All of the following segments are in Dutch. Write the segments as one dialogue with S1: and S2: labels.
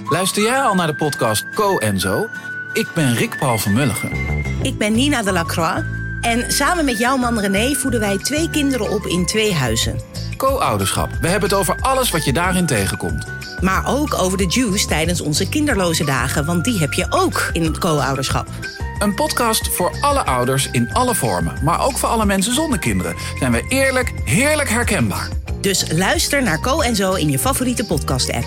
S1: Luister jij al naar de podcast Co en Zo? Ik ben Rick Paul van Mulligen.
S2: Ik ben Nina de Lacroix. En samen met jouw man René voeden wij 2 kinderen op in 2 huizen.
S1: Co-ouderschap. We hebben het over alles wat je daarin tegenkomt.
S2: Maar ook over de juice tijdens onze kinderloze dagen. Want die heb je ook in het co-ouderschap.
S1: Een podcast voor alle ouders in alle vormen. Maar ook voor alle mensen zonder kinderen. Zijn we eerlijk, heerlijk herkenbaar.
S2: Dus luister naar Co en Zo in je favoriete podcast-app.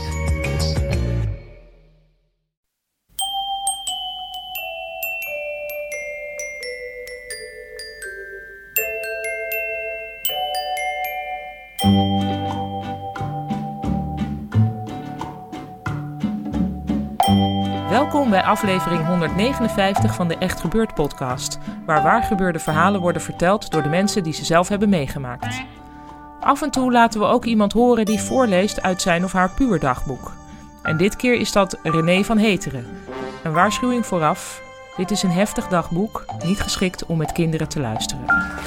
S3: Welkom bij aflevering 159 van de Echt Gebeurd podcast, waar waargebeurde verhalen worden verteld door de mensen die ze zelf hebben meegemaakt. Af en toe laten we ook iemand horen die voorleest uit zijn of haar puberdagboek. En dit keer is dat René van Heteren. Een waarschuwing vooraf, dit is een heftig dagboek, niet geschikt om met kinderen te luisteren.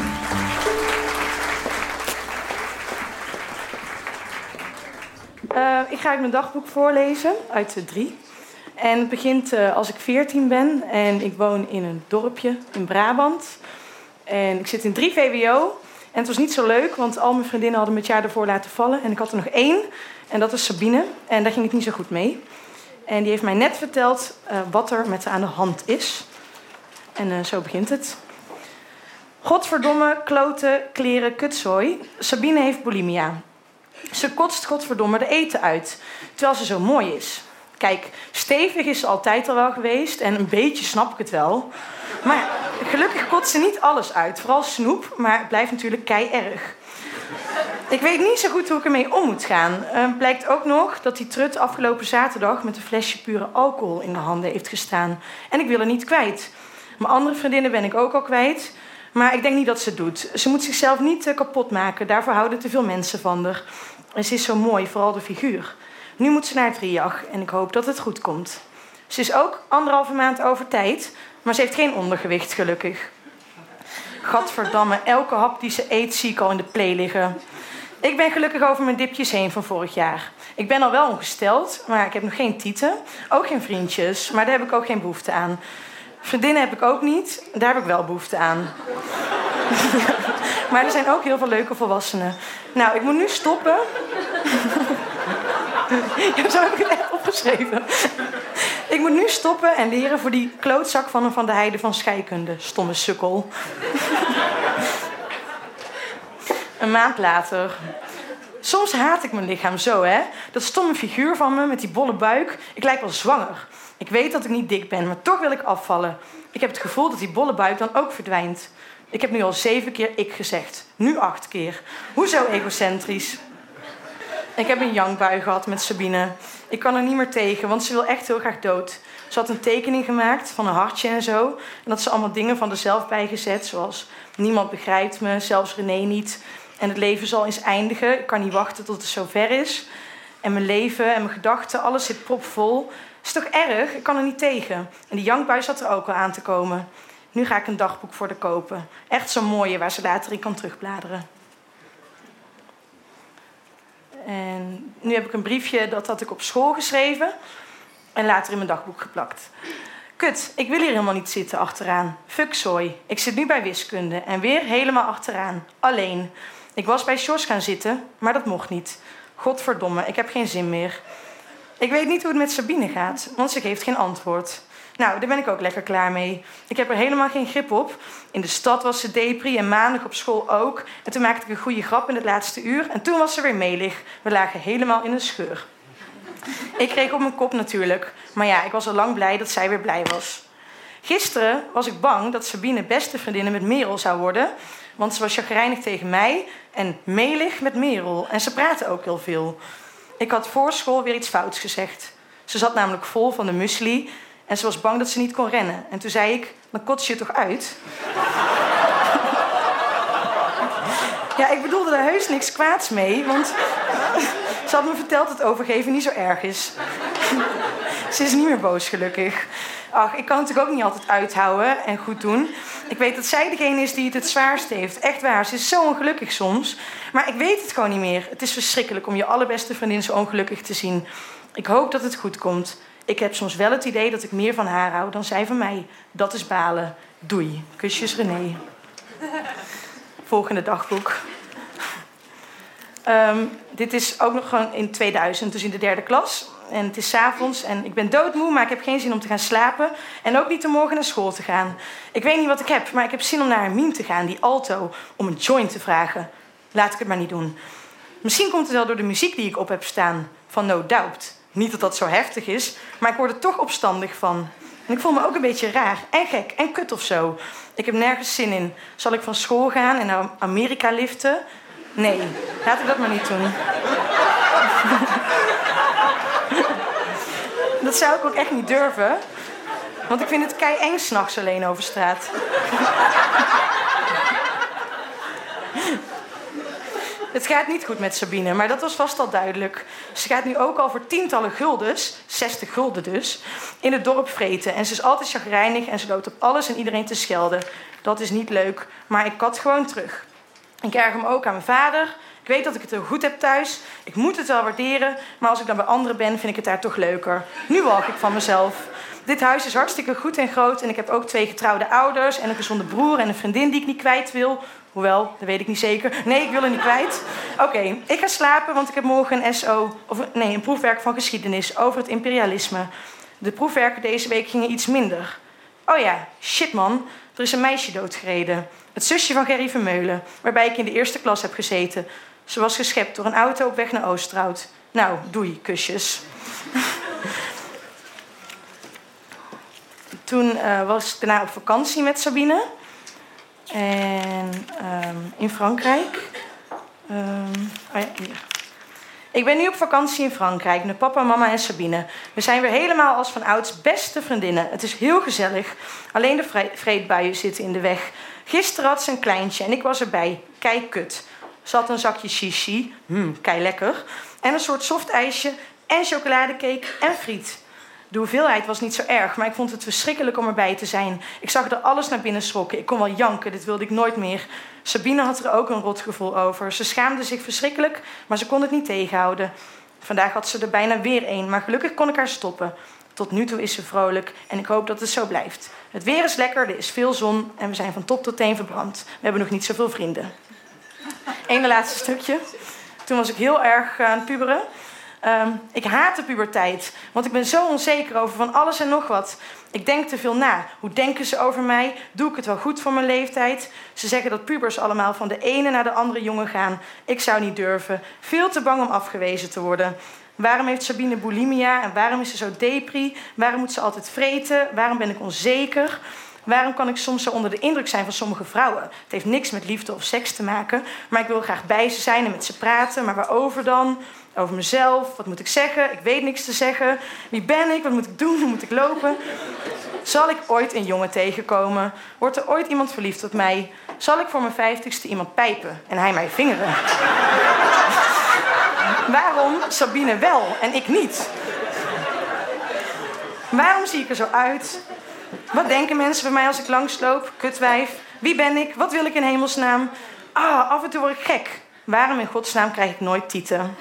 S4: Ik ga uit mijn dagboek voorlezen, uit de 3. En het begint als ik 14 ben en ik woon in een dorpje in Brabant. En ik zit in 3 VWO. En het was niet zo leuk, want al mijn vriendinnen hadden me het jaar ervoor laten vallen. En ik had er nog 1, en dat is Sabine. En daar ging het niet zo goed mee. En die heeft mij net verteld wat er met haar aan de hand is. En zo begint het. Godverdomme, kloten, kleren, kutzooi. Sabine heeft bulimia. Ze kotst godverdomme de eten uit, terwijl ze zo mooi is. Kijk, stevig is ze altijd al wel geweest en een beetje snap ik het wel. Maar gelukkig kotst ze niet alles uit, vooral snoep, maar het blijft natuurlijk kei-erg. Ik weet niet zo goed hoe ik ermee om moet gaan. Blijkt ook nog dat die trut afgelopen zaterdag met een flesje pure alcohol in de handen heeft gestaan. En ik wil er niet kwijt. Mijn andere vriendinnen ben ik ook al kwijt, maar ik denk niet dat ze het doet. Ze moet zichzelf niet kapot maken, daarvoor houden te veel mensen van haar. En ze is zo mooi, vooral de figuur. Nu moet ze naar het RIAG en ik hoop dat het goed komt. Ze is ook 1,5 maand over tijd, maar ze heeft geen ondergewicht, gelukkig. Gadverdamme, elke hap die ze eet zie ik al in de play liggen. Ik ben gelukkig over mijn dipjes heen van vorig jaar. Ik ben al wel ongesteld, maar ik heb nog geen tieten. Ook geen vriendjes, maar daar heb ik ook geen behoefte aan. Vriendinnen heb ik ook niet, daar heb ik wel behoefte aan. Maar er zijn ook heel veel leuke volwassenen. Nou, ik moet nu stoppen. Ja, zo heb ik het echt opgeschreven. Ik moet nu stoppen en leren voor die klootzak van een Van de Heide van scheikunde. Stomme sukkel. Een maand later. Soms haat ik mijn lichaam zo, hè. Dat stomme figuur van me met die bolle buik. Ik lijk wel zwanger. Ik weet dat ik niet dik ben, maar toch wil ik afvallen. Ik heb het gevoel dat die bolle buik dan ook verdwijnt. Ik heb nu al 7 keer ik gezegd. Nu 8 keer. Hoezo egocentrisch? Ik heb een jankbui gehad met Sabine. Ik kan er niet meer tegen, want ze wil echt heel graag dood. Ze had een tekening gemaakt van een hartje en zo. En dat ze allemaal dingen van haarzelf bijgezet. Zoals, niemand begrijpt me, zelfs René niet. En het leven zal eens eindigen. Ik kan niet wachten tot het zover is. En mijn leven en mijn gedachten, alles zit propvol. Is toch erg? Ik kan er niet tegen. En die jankbui zat er ook al aan te komen. Nu ga ik een dagboek voor haar kopen. Echt zo'n mooie, waar ze later in kan terugbladeren. En nu heb ik een briefje, dat had ik op school geschreven. En later in mijn dagboek geplakt. Kut, ik wil hier helemaal niet zitten achteraan. Fuck zooi. Ik zit nu bij wiskunde en weer helemaal achteraan. Alleen. Ik was bij Sjors gaan zitten, maar dat mocht niet. Godverdomme, ik heb geen zin meer. Ik weet niet hoe het met Sabine gaat, want ze geeft geen antwoord. Nou, daar ben ik ook lekker klaar mee. Ik heb er helemaal geen grip op. In de stad was ze depri en maandag op school ook. En toen maakte ik een goede grap in het laatste uur. En toen was ze weer melig. We lagen helemaal in een scheur. Ik kreeg op mijn kop natuurlijk. Maar ja, ik was al lang blij dat zij weer blij was. Gisteren was ik bang dat Sabine beste vriendinnen met Merel zou worden. Want ze was chagrijnig tegen mij en melig met Merel. En ze praten ook heel veel. Ik had voor school weer iets fouts gezegd. Ze zat namelijk vol van de muesli. En ze was bang dat ze niet kon rennen. En toen zei ik, dan kots je toch uit? Ja, ik bedoelde daar heus niks kwaads mee. Want ze had me verteld dat overgeven niet zo erg is. Ze is niet meer boos, gelukkig. Ach, ik kan het natuurlijk ook niet altijd uithouden en goed doen. Ik weet dat zij degene is die het zwaarst heeft. Echt waar, ze is zo ongelukkig soms. Maar ik weet het gewoon niet meer. Het is verschrikkelijk om je allerbeste vriendin zo ongelukkig te zien. Ik hoop dat het goed komt. Ik heb soms wel het idee dat ik meer van haar hou dan zij van mij. Dat is balen. Doei. Kusjes René. Volgende dagboek. Dit is ook nog gewoon in 2000, dus in de 3e klas. En het is 's avonds en ik ben doodmoe, maar ik heb geen zin om te gaan slapen. En ook niet om morgen naar school te gaan. Ik weet niet wat ik heb, maar ik heb zin om naar een meme te gaan, die Alto, om een joint te vragen. Laat ik het maar niet doen. Misschien komt het wel door de muziek die ik op heb staan, van No Doubt. Niet dat dat zo heftig is, maar ik word er toch opstandig van. En ik voel me ook een beetje raar en gek en kut of zo. Ik heb nergens zin in. Zal ik van school gaan en naar Amerika liften? Nee, laat ik dat maar niet doen. Dat zou ik ook echt niet durven. Want ik vind het kei-eng 's nachts alleen over straat. Het gaat niet goed met Sabine, maar dat was vast al duidelijk. Ze gaat nu ook al voor tientallen guldens, 60 gulden dus, in het dorp vreten. En ze is altijd chagrijnig en ze loopt op alles en iedereen te schelden. Dat is niet leuk, maar ik kat gewoon terug. Ik erger me ook aan mijn vader. Ik weet dat ik het heel goed heb thuis. Ik moet het wel waarderen, maar als ik dan bij anderen ben, vind ik het daar toch leuker. Nu walg ik van mezelf. Dit huis is hartstikke goed en groot en ik heb ook 2 getrouwde ouders en een gezonde broer en een vriendin die ik niet kwijt wil. Hoewel, dat weet ik niet zeker. Nee, ik wil er niet kwijt. Oké, ik ga slapen, want ik heb morgen een proefwerk van geschiedenis over het imperialisme. De proefwerken deze week gingen iets minder. Oh ja, shit man, er is een meisje doodgereden. Het zusje van Gerry Vermeulen, waarbij ik in de 1e klas heb gezeten. Ze was geschept door een auto op weg naar Oosterhout. Nou, doei, kusjes. Toen was ik daarna op vakantie met Sabine. En in Frankrijk. Hier. Ik ben nu op vakantie in Frankrijk met papa, mama en Sabine. We zijn weer helemaal als van ouds beste vriendinnen. Het is heel gezellig. Alleen de vreedbuien zitten in de weg. Gisteren had ze een kleintje en ik was erbij. Kei kut. Ze had een zakje shishi. Kei lekker. En een soort softijsje en chocoladecake en friet. De hoeveelheid was niet zo erg, maar ik vond het verschrikkelijk om erbij te zijn. Ik zag er alles naar binnen schrokken. Ik kon wel janken, dit wilde ik nooit meer. Sabine had er ook een rotgevoel over. Ze schaamde zich verschrikkelijk, maar ze kon het niet tegenhouden. Vandaag had ze er bijna weer een, maar gelukkig kon ik haar stoppen. Tot nu toe is ze vrolijk en ik hoop dat het zo blijft. Het weer is lekker, er is veel zon en we zijn van top tot teen verbrand. We hebben nog niet zoveel vrienden. Ene laatste stukje. Toen was ik heel erg aan het puberen. Ik haat de puberteit, want ik ben zo onzeker over van alles en nog wat. Ik denk te veel na. Hoe denken ze over mij? Doe ik het wel goed voor mijn leeftijd? Ze zeggen dat pubers allemaal van de ene naar de andere jongen gaan. Ik zou niet durven. Veel te bang om afgewezen te worden. Waarom heeft Sabine bulimia en waarom is ze zo depri? Waarom moet ze altijd vreten? Waarom ben ik onzeker? Waarom kan ik soms zo onder de indruk zijn van sommige vrouwen? Het heeft niks met liefde of seks te maken, maar ik wil graag bij ze zijn en met ze praten. Maar waarover dan? Over mezelf, wat moet ik zeggen? Ik weet niks te zeggen. Wie ben ik? Wat moet ik doen? Hoe moet ik lopen? Zal ik ooit een jongen tegenkomen? Wordt er ooit iemand verliefd op mij? Zal ik voor mijn 50ste iemand pijpen en hij mij vingeren? Waarom Sabine wel en ik niet? Waarom zie ik er zo uit? Wat denken mensen van mij als ik langsloop? Kutwijf. Wie ben ik? Wat wil ik in hemelsnaam? Af en toe word ik gek. Waarom in godsnaam krijg ik nooit tieten?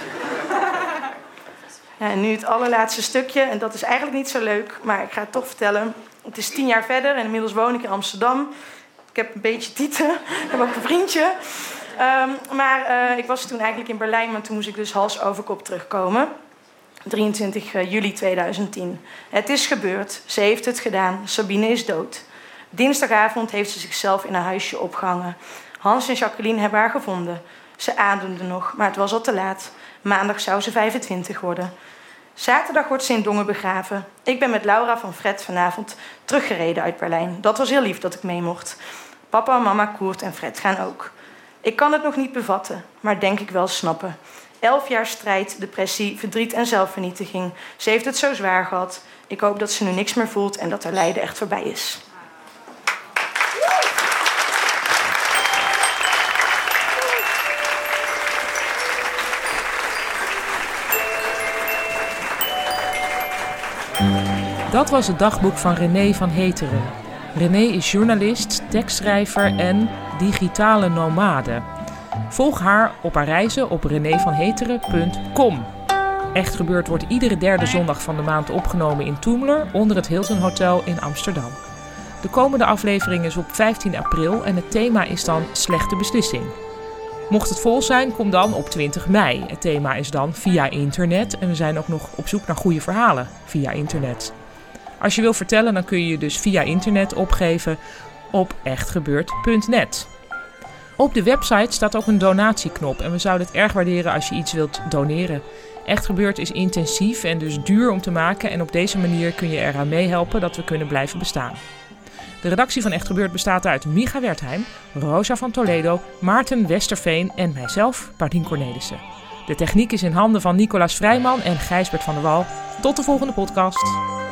S4: Ja, en nu het allerlaatste stukje. En dat is eigenlijk niet zo leuk, maar ik ga het toch vertellen. Het is 10 jaar verder en inmiddels woon ik in Amsterdam. Ik heb een beetje tieten. Ik heb ook een vriendje. Maar ik was toen eigenlijk in Berlijn, maar toen moest ik dus hals over kop terugkomen. 23 juli 2010. Het is gebeurd. Ze heeft het gedaan. Sabine is dood. Dinsdagavond heeft ze zichzelf in haar huisje opgehangen. Hans en Jacqueline hebben haar gevonden. Ze ademde nog, maar het was al te laat. Maandag zou ze 25 worden. Zaterdag wordt ze in Dongen begraven. Ik ben met Laura van Fred vanavond teruggereden uit Berlijn. Dat was heel lief dat ik mee mocht. Papa, mama, Koert en Fred gaan ook. Ik kan het nog niet bevatten, maar denk ik wel snappen. 11 jaar strijd, depressie, verdriet en zelfvernietiging. Ze heeft het zo zwaar gehad. Ik hoop dat ze nu niks meer voelt en dat haar lijden echt voorbij is.
S3: Dat was het dagboek van René van Heteren. René is journalist, tekstschrijver en digitale nomade. Volg haar op haar reizen op renévanheteren.com. Echt Gebeurd wordt iedere derde zondag van de maand opgenomen in Toemler onder het Hilton Hotel in Amsterdam. De komende aflevering is op 15 april en het thema is dan slechte beslissing. Mocht het vol zijn, kom dan op 20 mei. Het thema is dan via internet en we zijn ook nog op zoek naar goede verhalen via internet. Als je wil vertellen, dan kun je je dus via internet opgeven op echtgebeurd.net. Op de website staat ook een donatieknop en we zouden het erg waarderen als je iets wilt doneren. Echt Gebeurd is intensief en dus duur om te maken en op deze manier kun je eraan meehelpen dat we kunnen blijven bestaan. De redactie van Echt Gebeurd bestaat uit Micha Wertheim, Rosa van Toledo, Maarten Westerveen en mijzelf, Paulien Cornelissen. De techniek is in handen van Nicolaas Vrijman en Gijsbert van der Wal. Tot de volgende podcast.